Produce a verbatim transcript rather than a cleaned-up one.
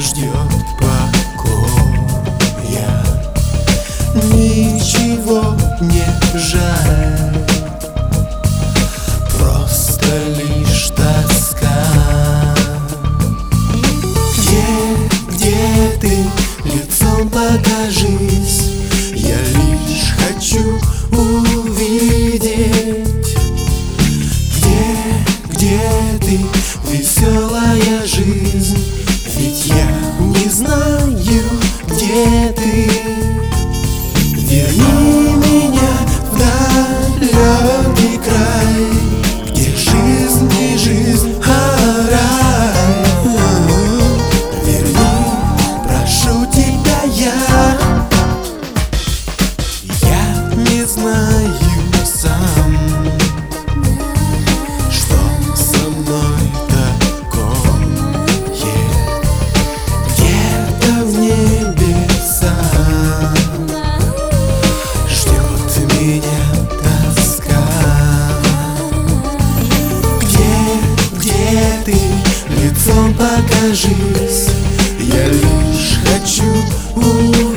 ждет покоя. Ничего не жаль, просто лишь тоска. Где, где ты, лицом покажись, я лишь хочу увидеть. Где, где ты, веселая жизнь, ведь я не знаю, где ты. Верни меня в далекий край, где жизнь не жизнь, а рай. Верни, прошу тебя я. Я не знаю сам, что со мной такое. Где-то в небесах ждет меня тоска. Где, где ты, лицом покажись, я лишь хочу увидеть.